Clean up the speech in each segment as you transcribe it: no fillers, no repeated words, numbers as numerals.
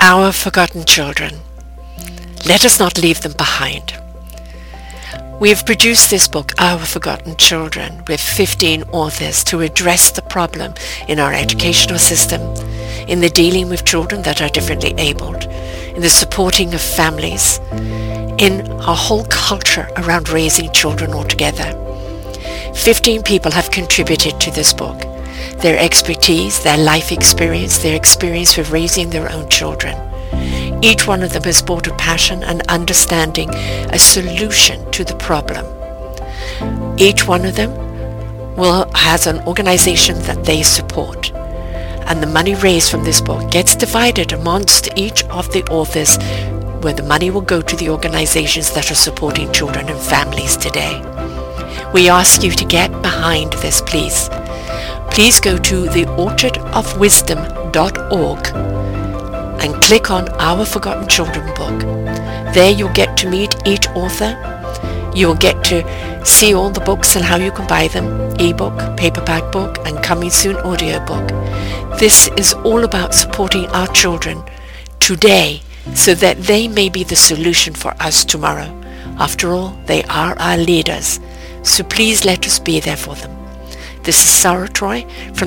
Our forgotten children. Let us not leave them behind. We have produced this book, Our Forgotten Children, with 15 authors to address the problem in our educational system, in the dealing with children that are differently abled, in the supporting of families, in our whole culture around raising children altogether. 15 people have contributed to this book. Their expertise, their life experience, their experience with raising their own children. Each one of them has brought a passion and understanding, a solution to the problem. Each one of them has an organization that they support. And the money raised from this book gets divided amongst each of the authors, where the money will go to the organizations that are supporting children and families today. We ask you to get behind this, please. Please go to theorchardofwisdom.org and click on Our Forgotten Children book. There you'll get to meet each author. You'll get to see all the books and how you can buy them, ebook, paperback book, and coming soon audiobook. This is all about supporting our children today so that they may be the solution for us tomorrow. After all, they are our leaders. So please let us be there for them. This is Sarah Troy from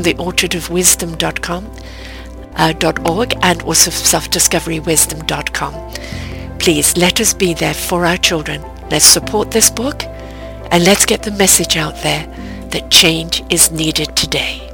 theorchardofwisdom.org and also selfdiscoverywisdom.com. Please let us be there for our children. Let's support this book and let's get the message out there that change is needed today.